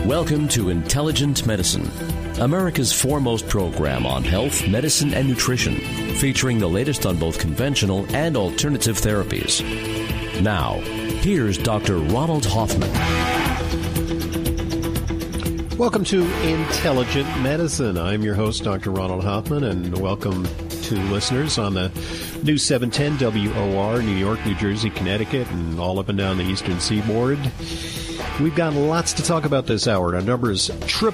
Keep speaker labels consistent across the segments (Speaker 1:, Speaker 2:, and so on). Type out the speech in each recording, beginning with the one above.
Speaker 1: Welcome to Intelligent Medicine, America's foremost program on health, medicine, and nutrition, featuring the latest on both conventional and alternative therapies. Now, here's Dr. Ronald Hoffman.
Speaker 2: Welcome to Intelligent Medicine. I'm your host, Dr. Ronald Hoffman, and welcome to listeners on the News 710 WOR, New York, New Jersey, Connecticut, and all up and down the eastern seaboard. We've got lots to talk about this hour. Our number is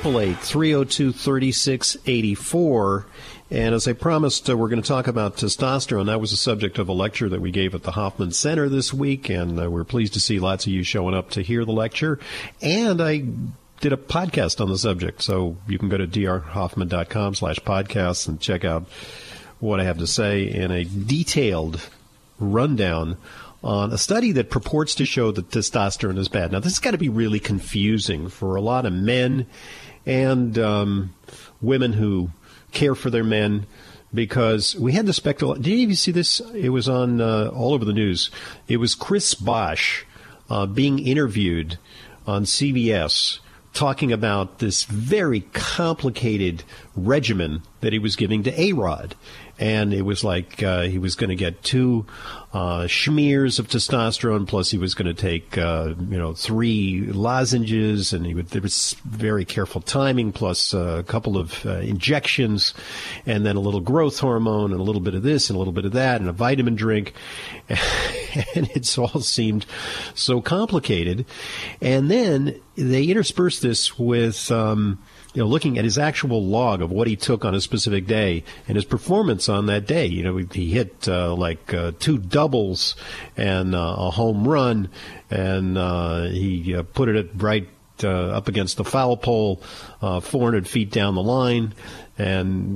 Speaker 2: 888-302-3684. And as I promised, we're going to talk about testosterone. That was the subject of a lecture that we gave at the Hoffman Center this week, and we're pleased to see lots of you showing up to hear the lecture. And I did a podcast on the subject, so you can go to drhoffman.com/podcasts and check out what I have to say in a detailed rundown on a study that purports to show that testosterone is bad. Now, this has got to be really confusing for a lot of men and women who care for their men, because we had the spectacle. Did you see this? It was on all over the news. It was Chris Bosh being interviewed on CBS talking about this very complicated regimen that he was giving to A-Rod. And it was like he was going to get 2 schmears of testosterone, plus he was going to take 3 lozenges, and there was very careful timing, plus a couple of injections, and then a little growth hormone, and a little bit of this, and a little bit of that, and a vitamin drink. And it's all seemed so complicated. And then they interspersed this with looking at his actual log of what he took on a specific day and his performance on that day. He hit 2 doubles and a home run, and he put it right up against the foul pole, 400 feet down the line, and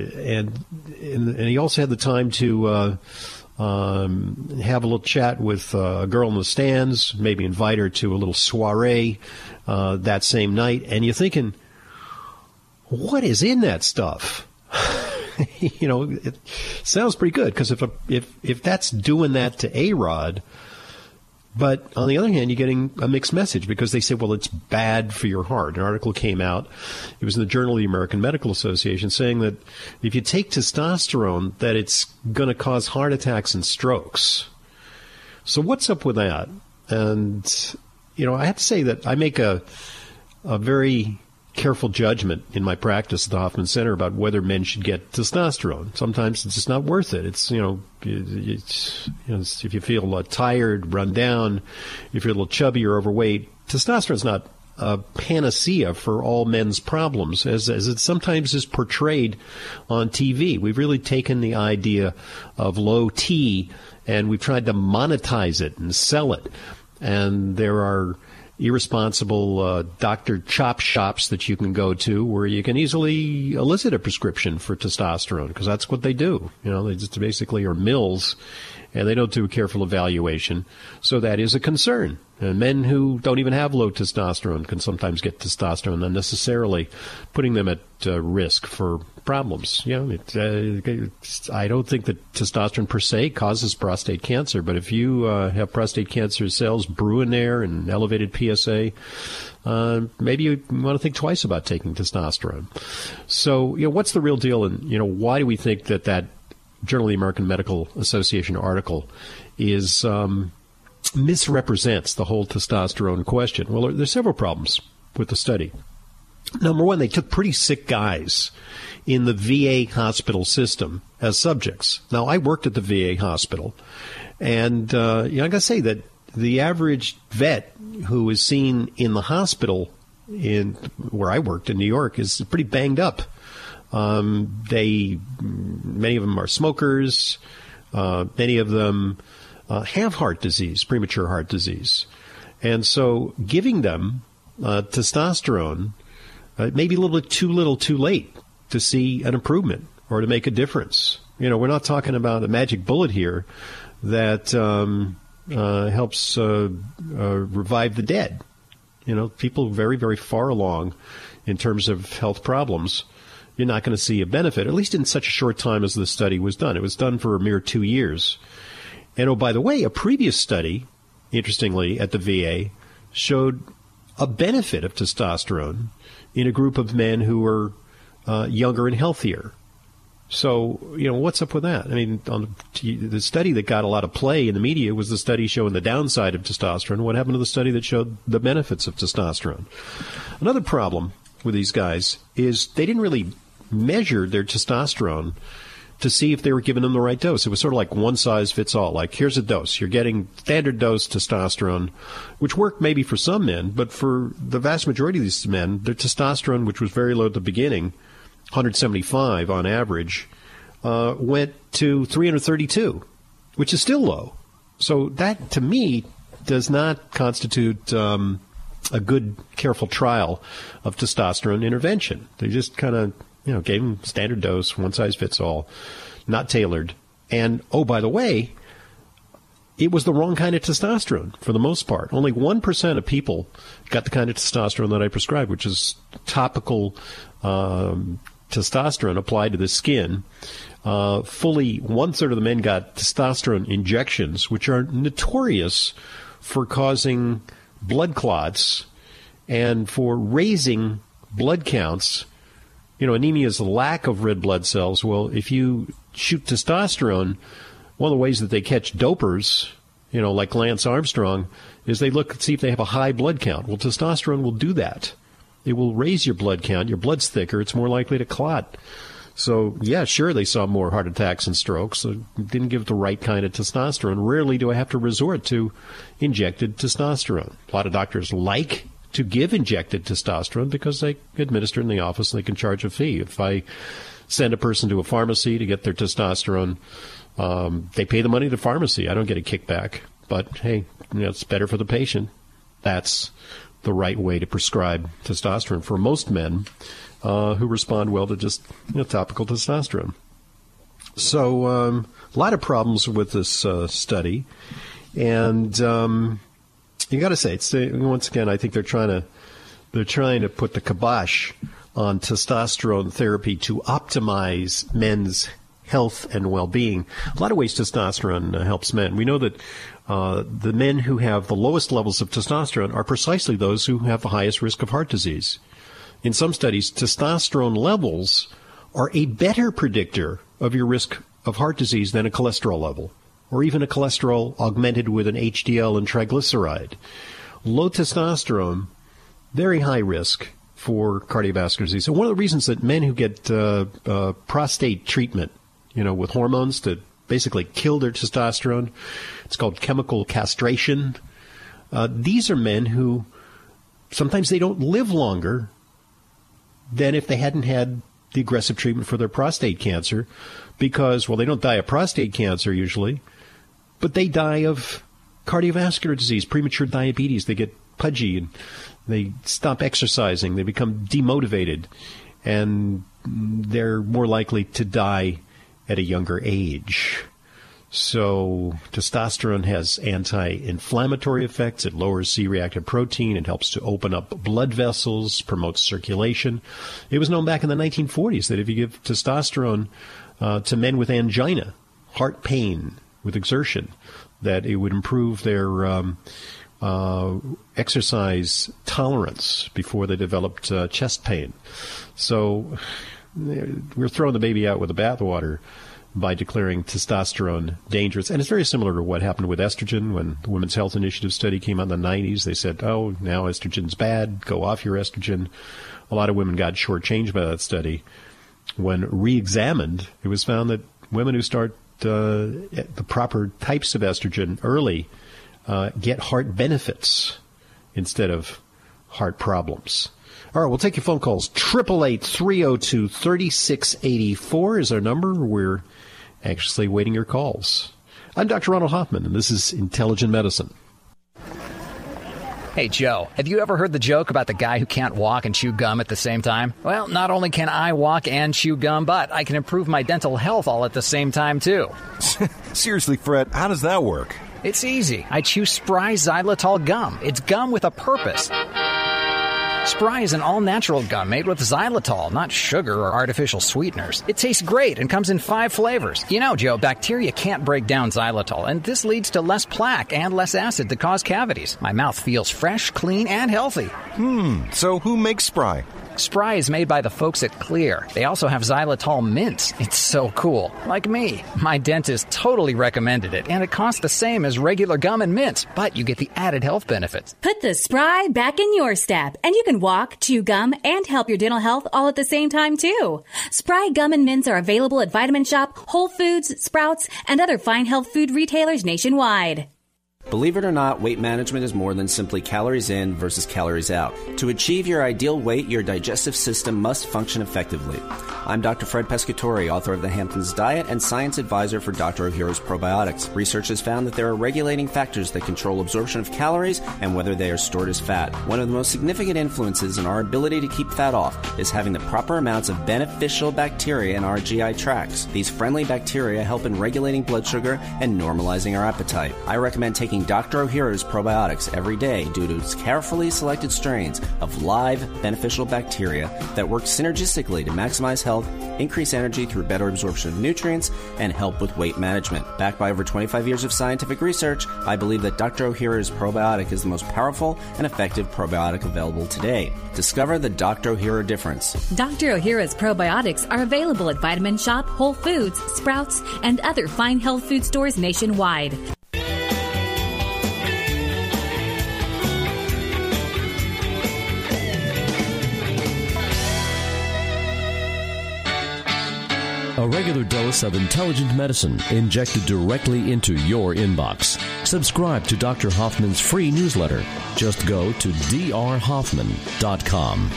Speaker 2: he also had the time to have a little chat with a girl in the stands, maybe invite her to a little soiree that same night. And you're thinking, what is in that stuff? It sounds pretty good, because if that's doing that to A-Rod, but on the other hand, you're getting a mixed message, because they say, well, it's bad for your heart. An article came out, it was in the Journal of the American Medical Association, saying that if you take testosterone, that it's going to cause heart attacks and strokes. So what's up with that? And, I have to say that I make a very careful judgment in my practice at the Hoffman Center about whether men should get testosterone. Sometimes it's just not worth it. It's if you feel tired, run down, if you're a little chubby or overweight, testosterone's not a panacea for all men's problems, as it sometimes is portrayed on TV. We've really taken the idea of low T and we've tried to monetize it and sell it. And there are irresponsible doctor chop shops that you can go to where you can easily elicit a prescription for testosterone, because that's what they do. They just basically are mills, and they don't do a careful evaluation. So that is a concern. And men who don't even have low testosterone can sometimes get testosterone unnecessarily, putting them at risk for problems. I don't think that testosterone per se causes prostate cancer, but if you have prostate cancer cells brewing there and elevated PSA, maybe you want to think twice about taking testosterone. So, what's the real deal? And, why do we think that Journal of the American Medical Association article is misrepresents the whole testosterone question? Well, there's several problems with the study. Number one, they took pretty sick guys in the VA hospital system as subjects. Now, I worked at the VA hospital, and I got to say that the average vet who is seen in the hospital where I worked in New York is pretty banged up. Many of them are smokers. Many of them have heart disease, premature heart disease. And so giving them testosterone may be a little bit too little too late to see an improvement or to make a difference. We're not talking about a magic bullet here that helps revive the dead. People very, very far along in terms of health problems, you're not going to see a benefit, at least in such a short time as this study was done. It was done for a mere 2 years. And, oh, by the way, a previous study, interestingly, at the VA, showed a benefit of testosterone in a group of men who are younger and healthier. So, what's up with that? I mean, the study that got a lot of play in the media was the study showing the downside of testosterone. What happened to the study that showed the benefits of testosterone? Another problem with these guys is they didn't really measure their testosterone to see if they were giving them the right dose. It was sort of like one size fits all. Like, here's a dose. You're getting standard dose testosterone, which worked maybe for some men, but for the vast majority of these men, their testosterone, which was very low at the beginning, 175 on average, went to 332, which is still low. So that, to me, does not constitute a good, careful trial of testosterone intervention. They just kind of, gave them standard dose, one size fits all, not tailored. And, oh, by the way, it was the wrong kind of testosterone for the most part. Only 1% of people got the kind of testosterone that I prescribed, which is topical testosterone applied to the skin. Fully one-third of the men got testosterone injections, which are notorious for causing blood clots and for raising blood counts. Anemia is the lack of red blood cells. Well, if you shoot testosterone, one of the ways that they catch dopers, like Lance Armstrong, is they look and see if they have a high blood count. Well, testosterone will do that. It will raise your blood count. Your blood's thicker. It's more likely to clot. So, yeah, sure, they saw more heart attacks and strokes. So didn't give the right kind of testosterone. Rarely do I have to resort to injected testosterone. A lot of doctors like to give injected testosterone because they administer in the office and they can charge a fee. If I send a person to a pharmacy to get their testosterone, they pay the money to the pharmacy. I don't get a kickback. But, hey, it's better for the patient. That's the right way to prescribe testosterone for most men who respond well to just topical testosterone. So a lot of problems with this study. And you got to say, once again, I think they're trying to put the kibosh on testosterone therapy to optimize men's health and well-being. A lot of ways testosterone helps men. We know that the men who have the lowest levels of testosterone are precisely those who have the highest risk of heart disease. In some studies, testosterone levels are a better predictor of your risk of heart disease than a cholesterol level, or even a cholesterol augmented with an HDL and triglyceride. Low testosterone, very high risk for cardiovascular disease. So one of the reasons that men who get prostate treatment, with hormones to basically kill their testosterone, it's called chemical castration. These are men who sometimes they don't live longer than if they hadn't had the aggressive treatment for their prostate cancer because, well, they don't die of prostate cancer usually, but they die of cardiovascular disease, premature diabetes. They get pudgy and they stop exercising. They become demotivated, and they're more likely to die at a younger age. So testosterone has anti-inflammatory effects. It lowers C-reactive protein. It helps to open up blood vessels, promotes circulation. It was known back in the 1940s that if you give testosterone to men with angina, heart pain with exertion, that it would improve their exercise tolerance before they developed chest pain. So we're throwing the baby out with the bathwater by declaring testosterone dangerous. And it's very similar to what happened with estrogen when the Women's Health Initiative study came out in the 90s. They said, oh, now estrogen's bad. Go off your estrogen. A lot of women got shortchanged by that study. When re-examined, it was found that women who start the proper types of estrogen early get heart benefits instead of heart problems. All right, we'll take your phone calls. 888-302-3684 is our number. We're anxiously waiting your calls. I'm Dr. Ronald Hoffman, and this is Intelligent Medicine.
Speaker 3: Hey, Joe, have you ever heard the joke about the guy who can't walk and chew gum at the same time? Well, not only can I walk and chew gum, but I can improve my dental health all at the same time, too.
Speaker 4: Seriously, Fred, how does that work?
Speaker 3: It's easy. I chew Spry xylitol gum. It's gum with a purpose. Spry is an all-natural gum made with xylitol, not sugar or artificial sweeteners. It tastes great and comes in 5 flavors. You know, Joe, bacteria can't break down xylitol, and this leads to less plaque and less acid to cause cavities. My mouth feels fresh, clean, and healthy.
Speaker 4: So who makes Spry?
Speaker 3: Spry is made by the folks at Clear. They also have xylitol mints. It's so cool. Like me. My dentist totally recommended it, and it costs the same as regular gum and mints, but you get the added health benefits.
Speaker 5: Put the Spry back in your step, and you can walk, chew gum, and help your dental health all at the same time, too. Spry gum and mints are available at Vitamin Shop, Whole Foods, Sprouts, and other fine health food retailers nationwide.
Speaker 6: Believe it or not, weight management is more than simply calories in versus calories out. To achieve your ideal weight, your digestive system must function effectively. I'm Dr. Fred Pescatore, author of The Hamptons Diet and science advisor for Dr. Ohhira's Probiotics. Research has found that there are regulating factors that control absorption of calories and whether they are stored as fat. One of the most significant influences in our ability to keep fat off is having the proper amounts of beneficial bacteria in our GI tracts. These friendly bacteria help in regulating blood sugar and normalizing our appetite. I recommend taking Dr. Ohhira's Probiotics every day due to its carefully selected strains of live beneficial bacteria that work synergistically to maximize health, increase energy through better absorption of nutrients, and help with weight management. Backed by over 25 years of scientific research, I believe that Dr. Ohhira's Probiotic is the most powerful and effective probiotic available today. Discover the Dr. Ohhira difference.
Speaker 5: Dr. Ohhira's Probiotics are available at Vitamin Shop, Whole Foods, Sprouts, and other fine health food stores nationwide.
Speaker 1: A regular dose of intelligent medicine injected directly into your inbox. Subscribe to Dr. Hoffman's free newsletter. Just go to drhoffman.com.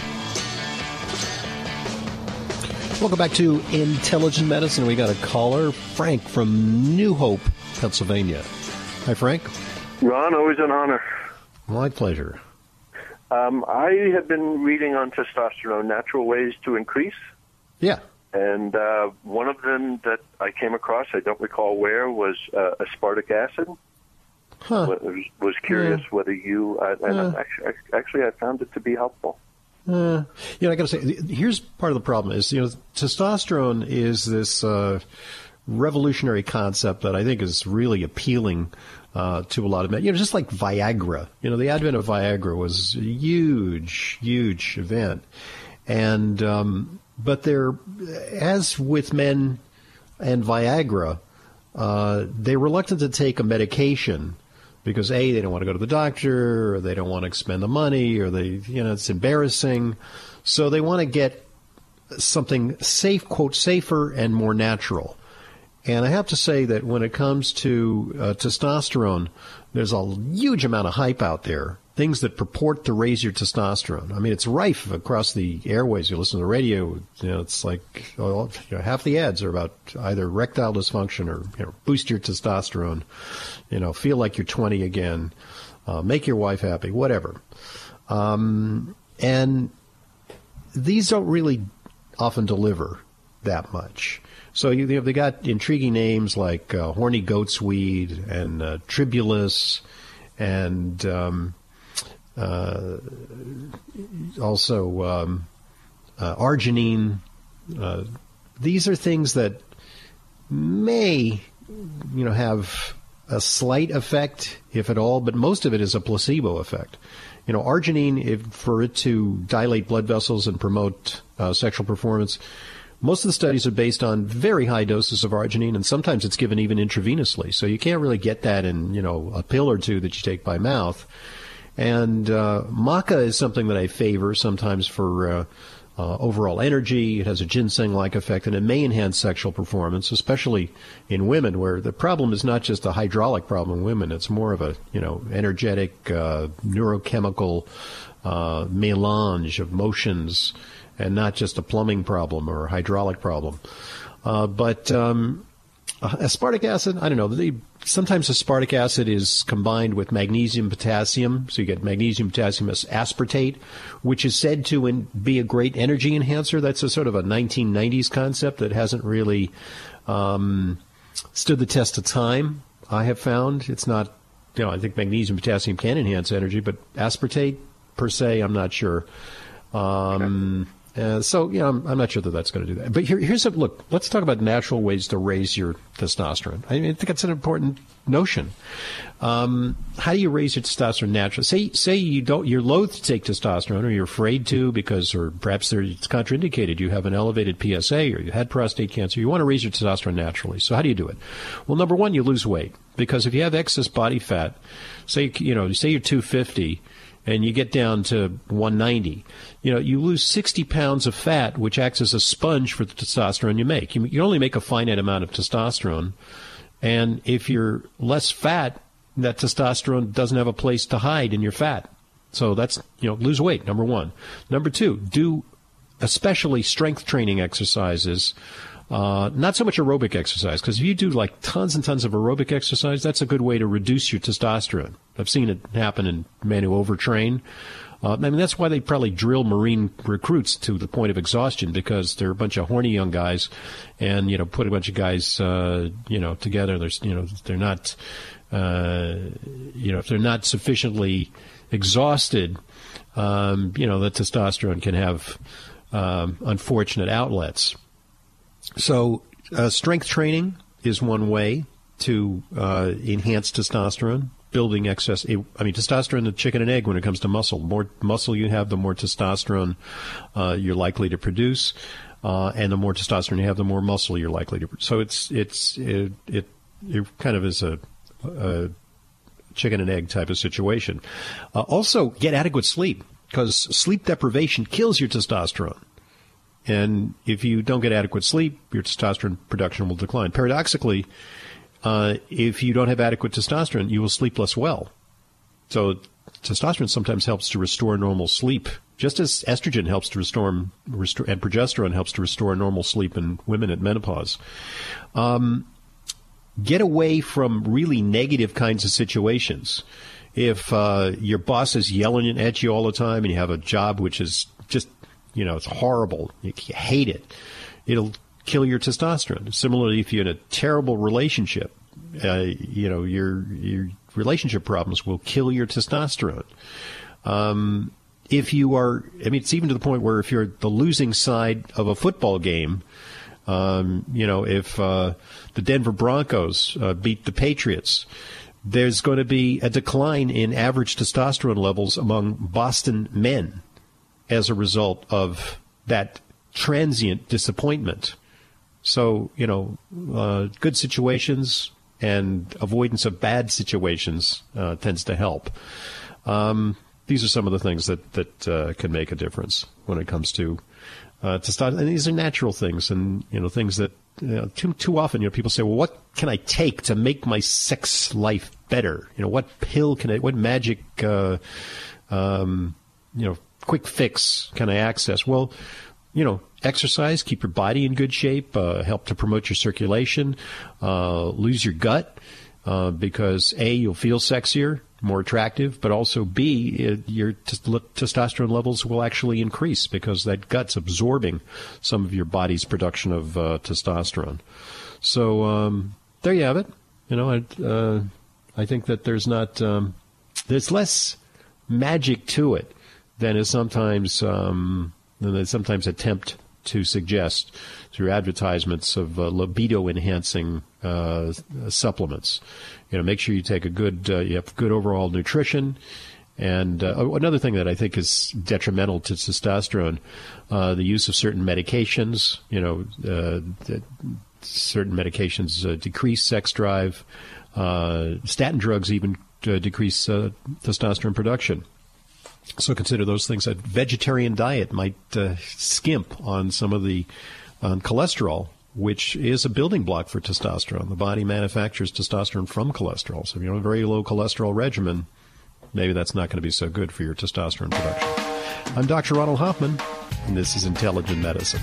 Speaker 2: Welcome back to Intelligent Medicine. We got a caller, Frank from New Hope, Pennsylvania. Hi, Frank.
Speaker 7: Ron, always an honor.
Speaker 2: My pleasure.
Speaker 7: I have been reading on testosterone, natural ways to increase.
Speaker 2: Yeah.
Speaker 7: And one of them that I came across, I don't recall where, was aspartic acid.
Speaker 2: Huh.
Speaker 7: Was curious whether you, actually I found it to be helpful.
Speaker 2: I got to say, here's part of the problem is, testosterone is this revolutionary concept that I think is really appealing to a lot of men. Just like Viagra. The advent of Viagra was a huge, huge event. And but there, as with men and Viagra, they're reluctant to take a medication because A, they don't want to go to the doctor, or they don't want to expend the money, or it's embarrassing. So they want to get something safe, quote, safer and more natural. And I have to say that when it comes to testosterone, there's a huge amount of hype out there. Things that purport to raise your testosterone. I mean, it's rife across the airways. You listen to the radio, it's like half the ads are about either erectile dysfunction or boost your testosterone, feel like you're 20 again, make your wife happy, whatever. And these don't really often deliver that much. So they got intriguing names like horny goat's weed and tribulus and also arginine. These are things that may, have a slight effect, if at all, but most of it is a placebo effect. Arginine, for it to dilate blood vessels and promote sexual performance, most of the studies are based on very high doses of arginine, and sometimes it's given even intravenously. So you can't really get that in, a pill or two that you take by mouth. And maca is something that I favor sometimes for overall energy. It has a ginseng-like effect, and it may enhance sexual performance, especially in women, where the problem is not just a hydraulic problem in women. It's more of a, energetic, neurochemical melange of motions, and not just a plumbing problem or a hydraulic problem. But aspartic acid, I don't know. Sometimes aspartic acid is combined with magnesium, potassium. So you get magnesium, potassium aspartate, which is said to be a great energy enhancer. That's a sort of a 1990s concept that hasn't really stood the test of time, I have found. It's not, I think magnesium, potassium can enhance energy, but aspartate, per se, I'm not sure. So, I'm not sure that that's going to do that. But here's a look. Let's talk about natural ways to raise your testosterone. I think that's an important notion. How do you raise your testosterone naturally? Say you're loath to take testosterone, or you're afraid to or perhaps it's contraindicated. You have an elevated PSA, or you had prostate cancer. You want to raise your testosterone naturally. So how do you do it? Well, number one, you lose weight, because if you have excess body fat, say you're 250. And you get down to 190, you lose 60 pounds of fat, which acts as a sponge for the testosterone you make. You only make a finite amount of testosterone. And if you're less fat, that testosterone doesn't have a place to hide in your fat. So that's, lose weight, number one. Number two, do especially strength training exercises. Not so much aerobic exercise, because if you do like tons and tons of aerobic exercise, that's a good way to reduce your testosterone. I've seen it happen in men who overtrain. That's why they probably drill Marine recruits to the point of exhaustion, because they're a bunch of horny young guys, and put a bunch of guys together. There's they're not if they're not sufficiently exhausted, the testosterone can have unfortunate outlets. So strength training is one way to enhance testosterone, building excess. Testosterone, the chicken and egg when it comes to muscle. The more muscle you have, the more testosterone you're likely to produce, and the more testosterone you have, the more muscle you're likely to produce. So it kind of is a chicken and egg type of situation. Also, get adequate sleep, because sleep deprivation kills your testosterone. And if you don't get adequate sleep, your testosterone production will decline. Paradoxically, if you don't have adequate testosterone, you will sleep less well. So testosterone sometimes helps to restore normal sleep, just as estrogen helps to restore and progesterone helps to restore normal sleep in women at menopause. Get away from really negative kinds of situations. If your boss is yelling at you all the time, and you have a job which is just it's horrible, you hate it, it'll kill your testosterone. Similarly, if you're in a terrible relationship, your relationship problems will kill your testosterone. If you are, it's even to the point where if you're the losing side of a football game, if the Denver Broncos beat the Patriots, there's going to be a decline in average testosterone levels among Boston men as a result of that transient disappointment. So, good situations and avoidance of bad situations tends to help. These are some of the things that can make a difference when it comes to testosterone. And these are natural things, and, things that too often, people say, well, what can I take to make my sex life better? What pill what magic, quick fix can I access? Well, exercise, keep your body in good shape, help to promote your circulation, lose your gut, because A, you'll feel sexier, more attractive, but also B, your testosterone levels will actually increase, because that gut's absorbing some of your body's production of testosterone. So there you have it. I think that there's less magic to it than they sometimes attempt to suggest through advertisements of libido-enhancing supplements. Make sure you take you have good overall nutrition. And another thing that I think is detrimental to testosterone, the use of certain medications. Certain medications decrease sex drive. Statin drugs even decrease testosterone production. So consider those things. A vegetarian diet might skimp on some of the cholesterol, which is a building block for testosterone. The body manufactures testosterone from cholesterol. So if you're on a very low cholesterol regimen, maybe that's not going to be so good for your testosterone production. I'm Dr. Ronald Hoffman, and this is Intelligent Medicine.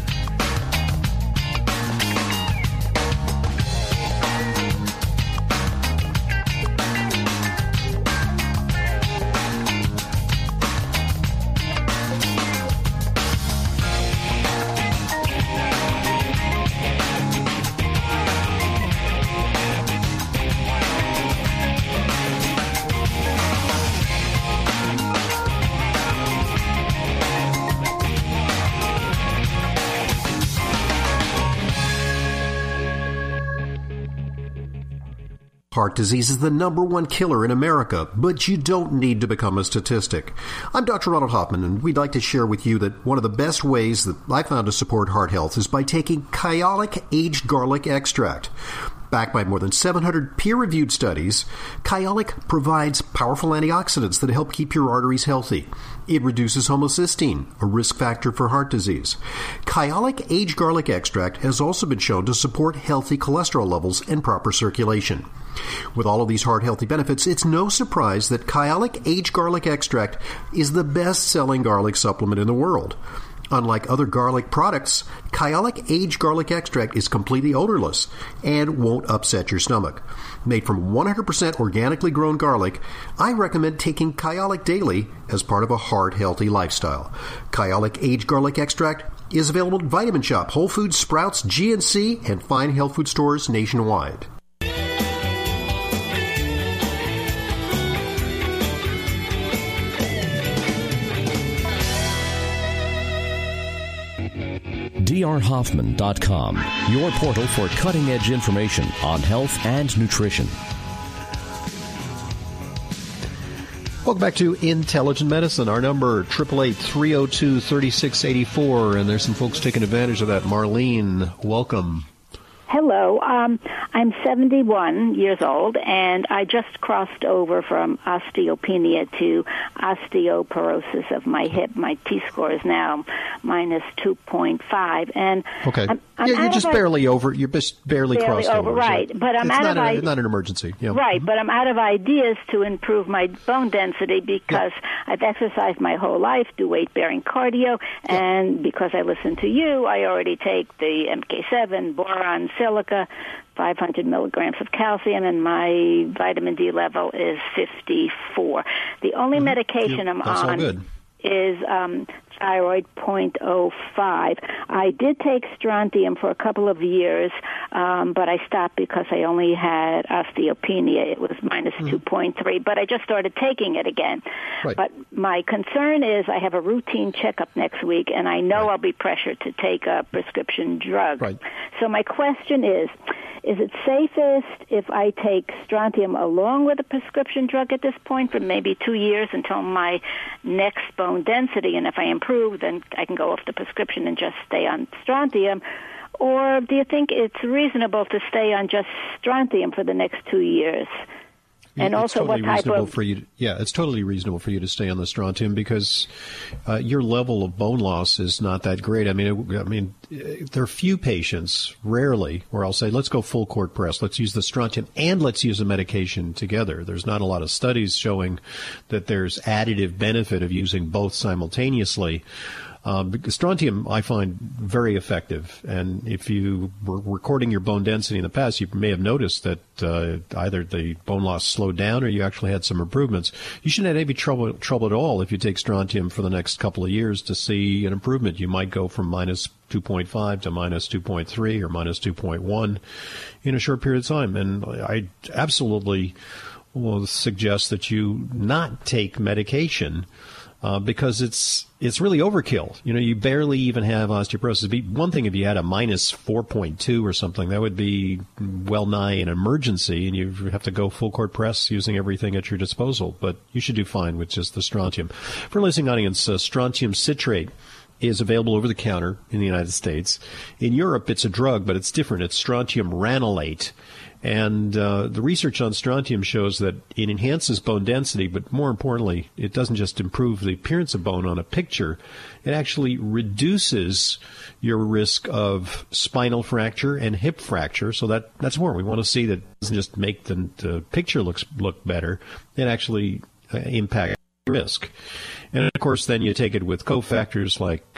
Speaker 2: Heart disease is the #1 killer in America, but you don't need to become a statistic. I'm Dr. Ronald Hoffman, and we'd like to share with you that one of the best ways that I found to support heart health is by taking Kyolic aged garlic extract. Backed by more than 700 peer-reviewed studies, Kyolic provides powerful antioxidants that help keep your arteries healthy. It reduces homocysteine, a risk factor for heart disease. Kyolic aged garlic extract has also been shown to support healthy cholesterol levels and proper circulation. With all of these heart-healthy benefits, it's no surprise that Kyolic aged garlic extract is the best-selling garlic supplement in the world. Unlike other garlic products, Kyolic aged garlic extract is completely odorless and won't upset your stomach. Made from 100% organically grown garlic, I recommend taking Kyolic daily as part of a heart-healthy lifestyle. Kyolic aged garlic extract is available at Vitamin Shoppe, Whole Foods, Sprouts, GNC, and fine health food stores nationwide.
Speaker 1: drhoffman.com, your portal for cutting-edge information on health and nutrition.
Speaker 2: Welcome back to Intelligent Medicine. Our number, 888-302-3684, and there's some folks taking advantage of that. Marlene, welcome.
Speaker 8: Hello. I'm 71 years old, and I just crossed over from osteopenia to osteoporosis of my hip. My T-score is now minus 2.5, and
Speaker 2: okay. You're just barely over. You're just barely crossed over,
Speaker 8: right?
Speaker 2: So
Speaker 8: but I'm out of
Speaker 2: ideas. Not an emergency, yeah.
Speaker 8: Right? But I'm out of ideas to improve my bone density because I've exercised my whole life, do weight-bearing cardio, and because I listen to you, I already take the MK7, boron, silica, 500 milligrams of calcium, and my vitamin D level is 54. The only medication I'm on is thyroid 0.05. I did take strontium for a couple of years, but I stopped because I only had osteopenia. It was minus 2.3, but I just started taking it again. Right. But my concern is I have a routine checkup next week, and I know I'll be pressured to take a prescription drug. Right. So my question is it safest if I take strontium along with a prescription drug at this point for maybe 2 years until my next bone density, and if I improve, then I can go off the prescription and just stay on strontium? Or do you think it's reasonable to stay on just strontium for the next 2 years? And
Speaker 2: it's
Speaker 8: also,
Speaker 2: totally
Speaker 8: what type
Speaker 2: reasonable
Speaker 8: of...
Speaker 2: for you? It's totally reasonable for you to stay on the strontium because your level of bone loss is not that great. I mean, there are few patients, rarely, where I'll say, let's go full court press. Let's use the strontium and let's use a medication together. There's not a lot of studies showing that there's additive benefit of using both simultaneously. Strontium, I find very effective, and if you were recording your bone density in the past, you may have noticed that either the bone loss slowed down or you actually had some improvements. You shouldn't have any trouble at all if you take strontium for the next couple of years to see an improvement. You might go from minus 2.5 to minus 2.3 or minus 2.1 in a short period of time, and I absolutely will suggest that you not take medication because it's really overkill. You know, you barely even have osteoporosis. It'd be one thing if you had a minus 4.2 or something. That would be well nigh an emergency, and you have to go full court press using everything at your disposal. But you should do fine with just the strontium. For listening audience, strontium citrate is available over the counter in the United States. In Europe, it's a drug, but it's different. It's strontium ranelate. And the research on strontium shows that it enhances bone density, but more importantly, it doesn't just improve the appearance of bone on a picture. It actually reduces your risk of spinal fracture and hip fracture. So that's more. We want to see that it doesn't just make the picture look better. It actually impacts risk. And, of course, then you take it with cofactors like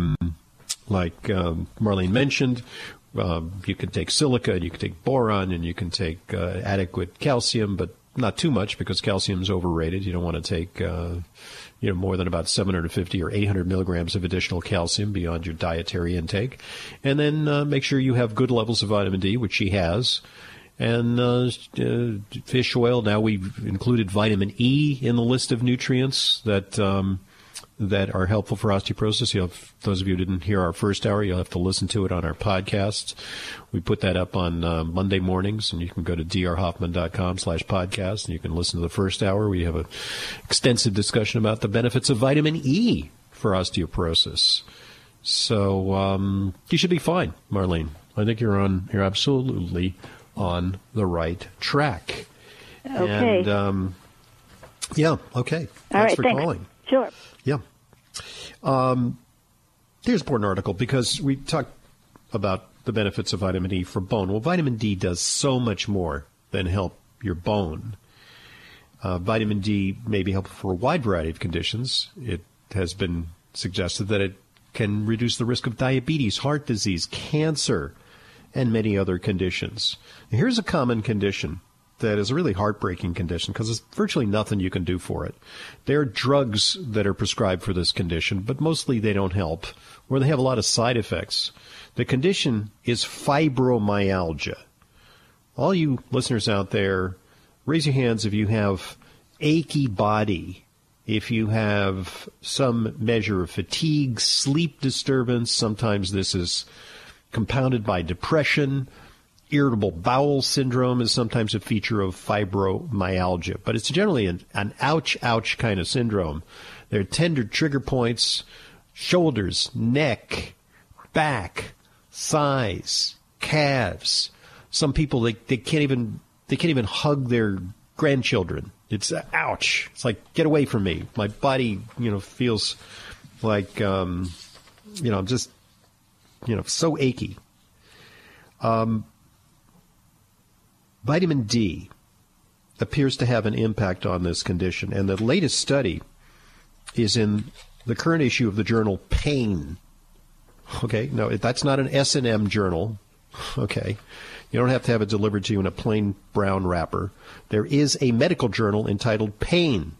Speaker 2: Marlene mentioned. You can take silica, and you can take boron, and you can take adequate calcium, but not too much because calcium is overrated. You don't want to take more than about 750 or 800 milligrams of additional calcium beyond your dietary intake. And then make sure you have good levels of vitamin D, which she has. And fish oil, now we've included vitamin E in the list of nutrients that that are helpful for osteoporosis. Those of you who didn't hear our first hour, you'll have to listen to it on our podcasts. We put that up on Monday mornings, and you can go to drhoffman.com/podcast, and you can listen to the first hour. We have an extensive discussion about the benefits of vitamin E for osteoporosis. So you should be fine, Marlene. I think you're absolutely on the right track.
Speaker 8: Okay.
Speaker 2: And, yeah, okay.
Speaker 8: Thanks
Speaker 2: for calling.
Speaker 8: Sure.
Speaker 2: Yeah. Here's an important article because we talked about the benefits of vitamin E for bone. Well, vitamin D does so much more than help your bone. Vitamin D may be helpful for a wide variety of conditions. It has been suggested that it can reduce the risk of diabetes, heart disease, cancer, and many other conditions. Now, here's a common condition that is a really heartbreaking condition because there's virtually nothing you can do for it. There are drugs that are prescribed for this condition, but mostly they don't help, or they have a lot of side effects. The condition is fibromyalgia. All you listeners out there, raise your hands if you have achy body, if you have some measure of fatigue, sleep disturbance. Sometimes this is compounded by depression. Irritable bowel syndrome is sometimes a feature of fibromyalgia, but it's generally an ouch kind of syndrome. There are tender trigger points, shoulders, neck, back, thighs, calves. Some people they can't even hug their grandchildren. It's ouch. It's like, get away from me. My body, feels like I'm just so achy. Vitamin D appears to have an impact on this condition, and the latest study is in the current issue of the journal Pain. Okay, no, that's not an S&M journal. Okay, you don't have to have it delivered to you in a plain brown wrapper. There is a medical journal entitled Pain,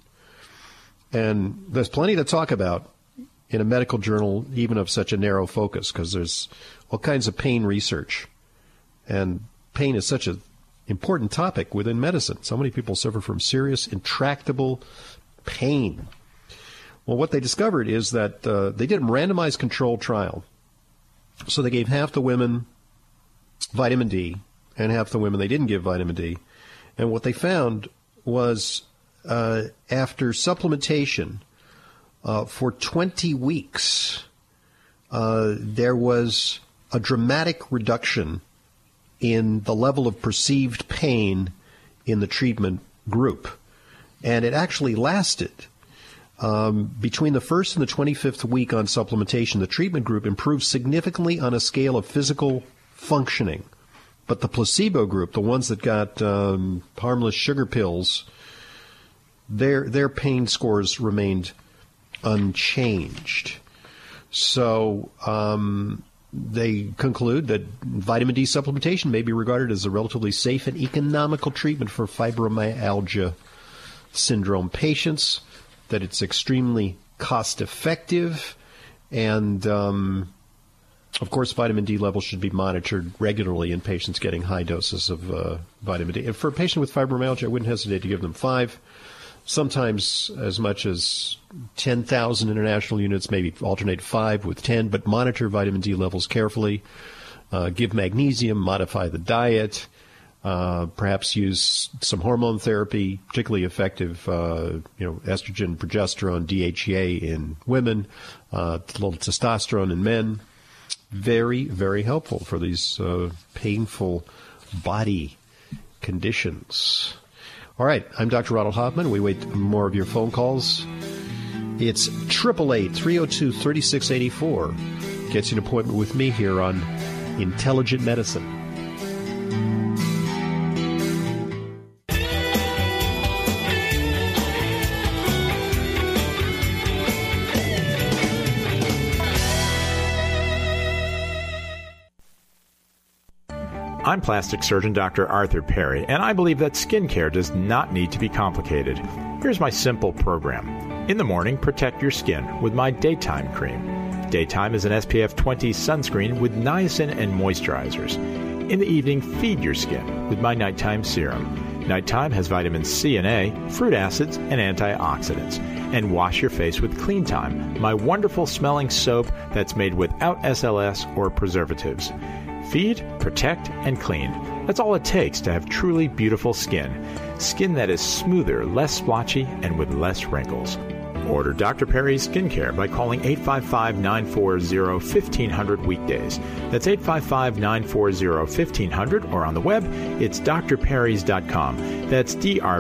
Speaker 2: and there's plenty to talk about in a medical journal, even of such a narrow focus, because there's all kinds of pain research, and pain is such an important topic within medicine. So many people suffer from serious, intractable pain. Well, what they discovered is that they did a randomized controlled trial. So they gave half the women vitamin D and half the women they didn't give vitamin D. And what they found was after supplementation for 20 weeks, there was a dramatic reduction in the level of perceived pain in the treatment group. And it actually lasted. Between the first and the 25th week on supplementation, the treatment group improved significantly on a scale of physical functioning. But the placebo group, the ones that got harmless sugar pills, their pain scores remained unchanged. So they conclude that vitamin D supplementation may be regarded as a relatively safe and economical treatment for fibromyalgia syndrome patients, that it's extremely cost-effective, and, of course, vitamin D levels should be monitored regularly in patients getting high doses of vitamin D. And for a patient with fibromyalgia, I wouldn't hesitate to give them 5, sometimes as much as 10,000 international units, maybe alternate 5 with 10, but monitor vitamin D levels carefully. Give magnesium, modify the diet, perhaps use some hormone therapy, particularly effective, estrogen, progesterone, DHEA in women, a little testosterone in men. Very, very helpful for these painful body conditions. All right, I'm Dr. Ronald Hoffman. We wait more of your phone calls. It's 888-302-3684. Gets you an appointment with me here on Intelligent Medicine.
Speaker 9: I'm plastic surgeon Dr. Arthur Perry, and I believe that skincare does not need to be complicated. Here's my simple program. In the morning, protect your skin with my Daytime Cream. Daytime is an SPF 20 sunscreen with niacin and moisturizers. In the evening, feed your skin with my Nighttime Serum. Nighttime has vitamins C and A, fruit acids, and antioxidants. And wash your face with Clean Time, my wonderful smelling soap that's made without SLS or preservatives. Feed, protect, and clean. That's all it takes to have truly beautiful skin. Skin that is smoother, less splotchy, and with less wrinkles. Order Dr. Perry's Skincare by calling 855-940-1500 weekdays. That's 855-940-1500, or on the web, it's drperrys.com. That's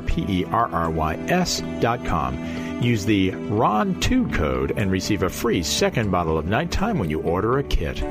Speaker 9: DRPERRYS.com. Use the RON2 code and receive a free second bottle of Nighttime when you order a kit.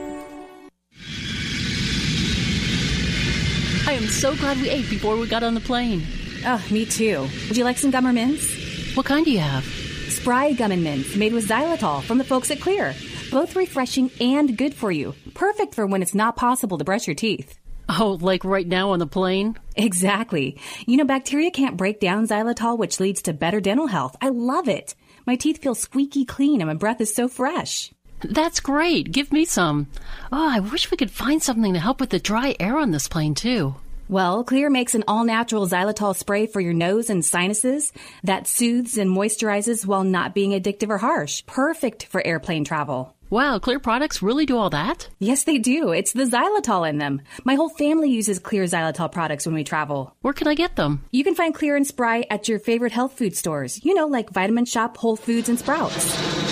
Speaker 10: I am so glad we ate before we got on the plane.
Speaker 5: Oh, me too. Would you like some gum or mints?
Speaker 10: What kind do you have?
Speaker 5: Spry Gum and Mints, made with xylitol from the folks at Clear. Both refreshing and good for you. Perfect for when it's not possible to brush your teeth.
Speaker 10: Oh, like right now on the plane?
Speaker 5: Exactly. You know, bacteria can't break down xylitol, which leads to better dental health. I love it. My teeth feel squeaky clean and my breath is so fresh.
Speaker 10: That's great. Give me some. Oh, I wish we could find something to help with the dry air on this plane, too.
Speaker 5: Well, Clear makes an all-natural xylitol spray for your nose and sinuses that soothes and moisturizes while not being addictive or harsh. Perfect for airplane travel.
Speaker 10: Wow, Clear products really do all that?
Speaker 5: Yes, they do. It's the xylitol in them. My whole family uses Clear xylitol products when we travel.
Speaker 10: Where can I get them?
Speaker 5: You can find Clear and Spry at your favorite health food stores. You know, like Vitamin Shoppe, Whole Foods, and Sprouts.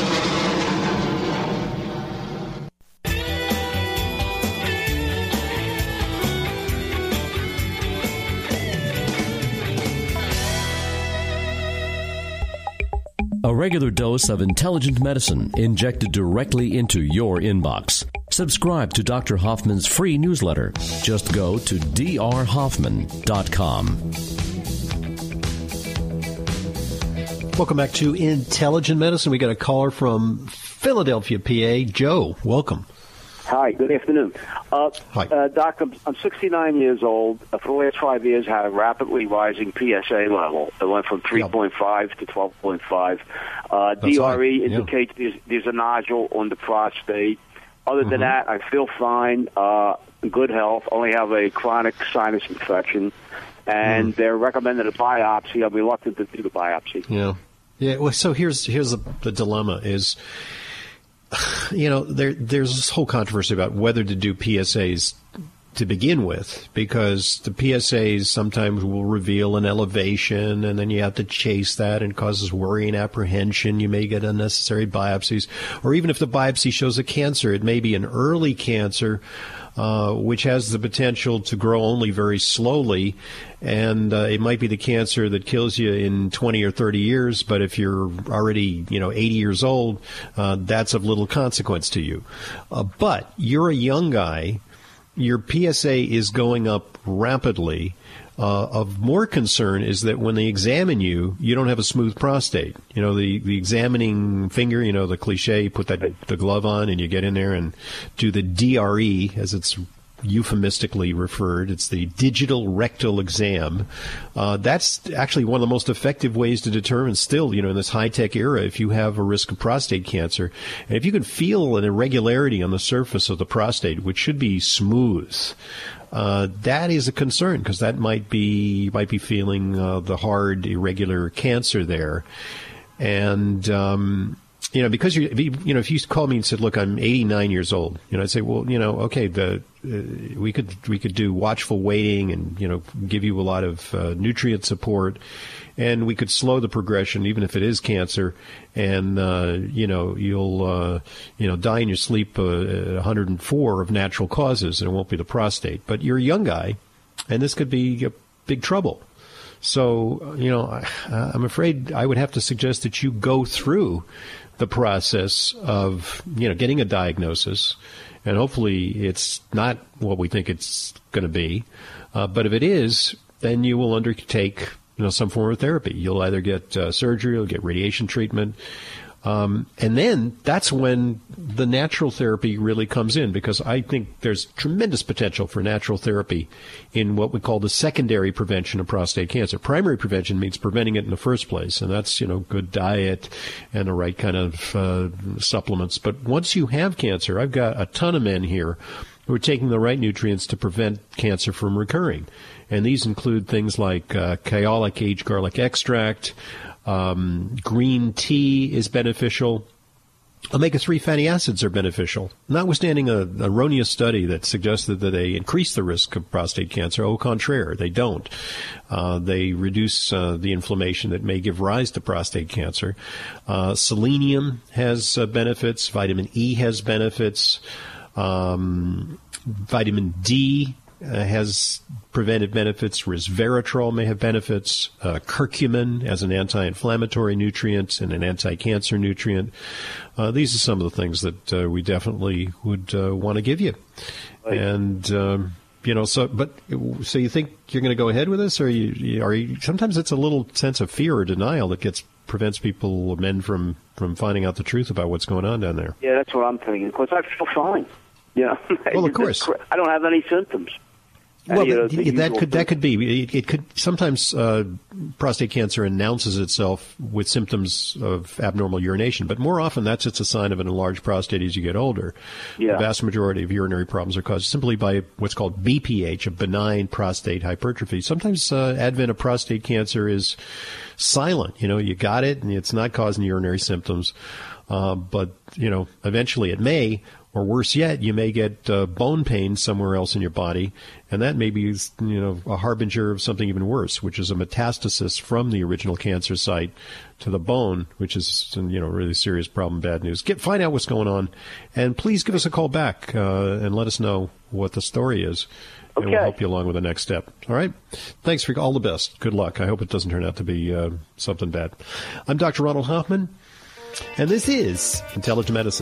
Speaker 1: A regular dose of intelligent medicine injected directly into your inbox. Subscribe to Dr. Hoffman's free newsletter. Just go to drhoffman.com.
Speaker 2: Welcome back to Intelligent Medicine. We got a caller from Philadelphia, PA. Joe, welcome.
Speaker 11: Hi, good afternoon.
Speaker 2: Hi.
Speaker 11: Doc, I'm 69 years old. For the last 5 years, had a rapidly rising PSA level. It went from 3.5 to 12.5. DRE indicates there's a nodule on the prostate. Other than that, I feel fine, good health, only have a chronic sinus infection, and they're recommended a biopsy. I'm reluctant to do the biopsy.
Speaker 2: Yeah. Well, so here's the dilemma is, you know, there's this whole controversy about whether to do PSAs to begin with, because the PSAs sometimes will reveal an elevation, and then you have to chase that, and causes worry and apprehension. You may get unnecessary biopsies, or even if the biopsy shows a cancer, it may be an early cancer, which has the potential to grow only very slowly, and it might be the cancer that kills you in 20 or 30 years, but if you're already, 80 years old, that's of little consequence to you. But you're a young guy, your PSA is going up rapidly. Of more concern is that when they examine you, you don't have a smooth prostate. You know, the examining finger, the cliche, you put the glove on and you get in there and do the DRE, as it's euphemistically referred. It's the digital rectal exam. That's actually one of the most effective ways to determine still, in this high-tech era, if you have a risk of prostate cancer. And if you can feel an irregularity on the surface of the prostate, which should be smooth, that is a concern, because that might be feeling the hard, irregular cancer there. And because if you called me and said, "Look, I'm 89 years old," I'd say, "Well, okay, we could do watchful waiting and give you a lot of nutrient support, and we could slow the progression, even if it is cancer, and you'll die in your sleep at 104 of natural causes, and it won't be the prostate. But you're a young guy, and this could be big trouble." So, I'm afraid I would have to suggest that you go through the process of, getting a diagnosis, and hopefully it's not what we think it's going to be. But if it is, then you will undertake, some form of therapy. You'll either get surgery, you'll get radiation treatment. And then that's when the natural therapy really comes in, because I think there's tremendous potential for natural therapy in what we call the secondary prevention of prostate cancer. Primary prevention means preventing it in the first place, and that's, good diet and the right kind of supplements. But once you have cancer, I've got a ton of men here we're taking the right nutrients to prevent cancer from recurring. And these include things like Kyolic aged garlic extract, green tea is beneficial. Omega-3 fatty acids are beneficial, notwithstanding an erroneous study that suggested that they increase the risk of prostate cancer. Au contraire, they don't. They reduce the inflammation that may give rise to prostate cancer. Selenium has benefits. Vitamin E has benefits. Vitamin D has preventive benefits. Resveratrol may have benefits. Curcumin as an anti-inflammatory nutrient and an anti-cancer nutrient. These are some of the things that we definitely would want to give you. Right. And so you think you're going to go ahead with this, or are you? Sometimes it's a little sense of fear or denial that prevents men from finding out the truth about what's going on down there.
Speaker 11: Yeah, that's what I'm thinking. Because I feel fine. Yeah.
Speaker 2: Well, of course.
Speaker 11: I don't have any symptoms.
Speaker 2: Well, that could be. It could sometimes prostate cancer announces itself with symptoms of abnormal urination, but more often it's a sign of an enlarged prostate as you get older. Yeah. The vast majority of urinary problems are caused simply by what's called BPH, a benign prostate hypertrophy. Sometimes advent of prostate cancer is silent. You got it, and it's not causing urinary symptoms, but eventually it may. Or worse yet, you may get bone pain somewhere else in your body, and that may be, a harbinger of something even worse, which is a metastasis from the original cancer site to the bone, which is, really serious problem, bad news. Find out what's going on, and please give us a call back and let us know what the story is, and we'll help you along with the next step. All right? Thanks for all the best. Good luck. I hope it doesn't turn out to be something bad. I'm Dr. Ronald Hoffman, and this is Intelligent Medicine.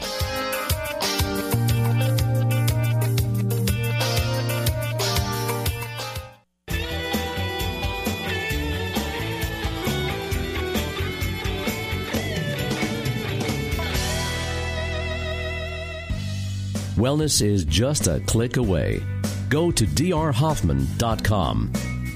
Speaker 1: Wellness is just a click away. Go to drhoffman.com.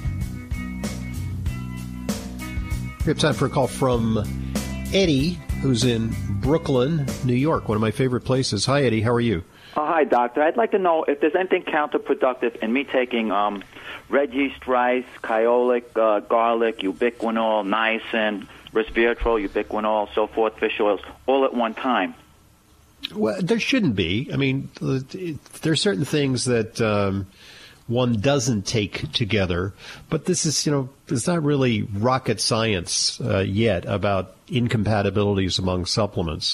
Speaker 2: We have time for a call from Eddie, who's in Brooklyn, New York, one of my favorite places. Hi, Eddie. How are you?
Speaker 12: Hi, doctor. I'd like to know if there's anything counterproductive in me taking red yeast rice, Kyolic, garlic, ubiquinol, niacin, resveratrol, ubiquinol, so forth, fish oils, all at one time.
Speaker 2: Well, there shouldn't be. I mean, there are certain things that one doesn't take together, but this is, it's not really rocket science yet about incompatibilities among supplements.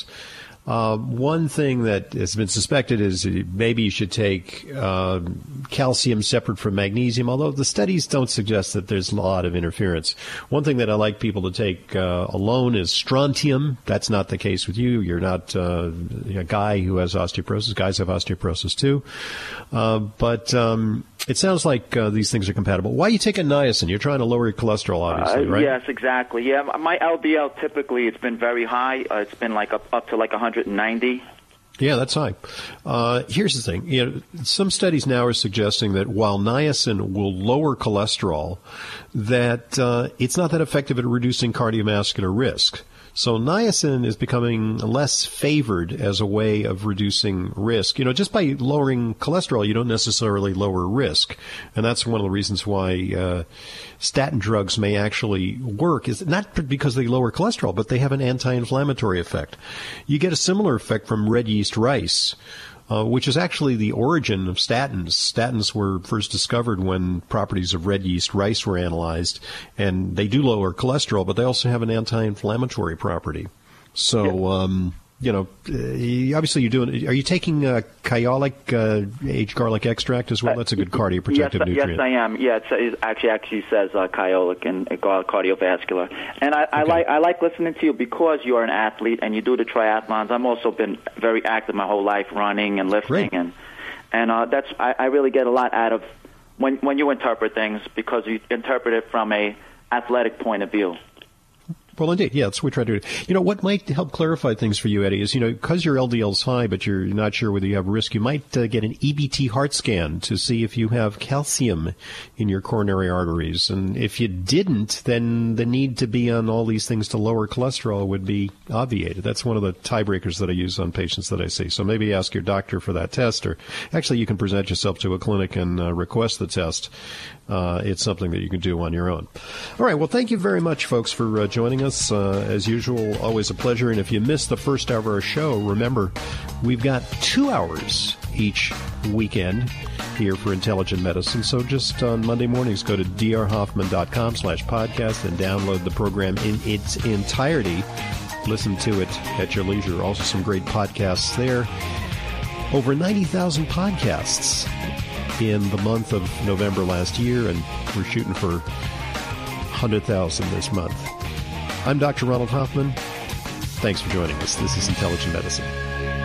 Speaker 2: One thing that has been suspected is maybe you should take calcium separate from magnesium, although the studies don't suggest that there's a lot of interference. One thing that I like people to take alone is strontium. That's not the case with you. You're not a guy who has osteoporosis. Guys have osteoporosis too. But it sounds like these things are compatible. Why are you taking niacin? You're trying to lower your cholesterol, obviously, right?
Speaker 12: Yes, exactly. Yeah, my LDL typically it's been very high. It's been up to 190.
Speaker 2: Yeah, that's high. Here's the thing. Some studies now are suggesting that while niacin will lower cholesterol, that it's not that effective at reducing cardiovascular risk. So niacin is becoming less favored as a way of reducing risk. Just by lowering cholesterol, you don't necessarily lower risk. And that's one of the reasons why statin drugs may actually work, is not because they lower cholesterol, but they have an anti-inflammatory effect. You get a similar effect from red yeast rice, which is actually the origin of statins. Statins were first discovered when properties of red yeast rice were analyzed, and they do lower cholesterol, but they also have an anti-inflammatory property. So, obviously you're doing. Are you taking Kyolic aged garlic extract as well? That's a good cardioprotective nutrient.
Speaker 12: Yes, I am. Yeah, it actually says Kyolic and cardiovascular. And I like listening to you because you're an athlete and you do the triathlons. I've also been very active my whole life, running and lifting, and that's I really get a lot out of when you interpret things because you interpret it from a athletic point of view.
Speaker 2: Well, indeed. Yeah, that's what we try to do. You know, what might help clarify things for you, Eddie, is, you know, because your LDL's high, but you're not sure whether you have risk, you might get an EBT heart scan to see if you have calcium in your coronary arteries. And if you didn't, then the need to be on all these things to lower cholesterol would be obviated. That's one of the tiebreakers that I use on patients that I see. So maybe ask your doctor for that test, or actually you can present yourself to a clinic and request the test. It's something that you can do on your own. All right. Well, thank you very much, folks, for joining us. As usual, always a pleasure. And if you missed the first hour of our show, remember, we've got 2 hours each weekend here for Intelligent Medicine. So just on Monday mornings, go to drhoffman.com/podcast and download the program in its entirety. Listen to it at your leisure. Also some great podcasts there. Over 90,000 podcasts in the month of November last year, and we're shooting for 100,000 this month. I'm Dr. Ronald Hoffman. Thanks for joining us. This is Intelligent Medicine.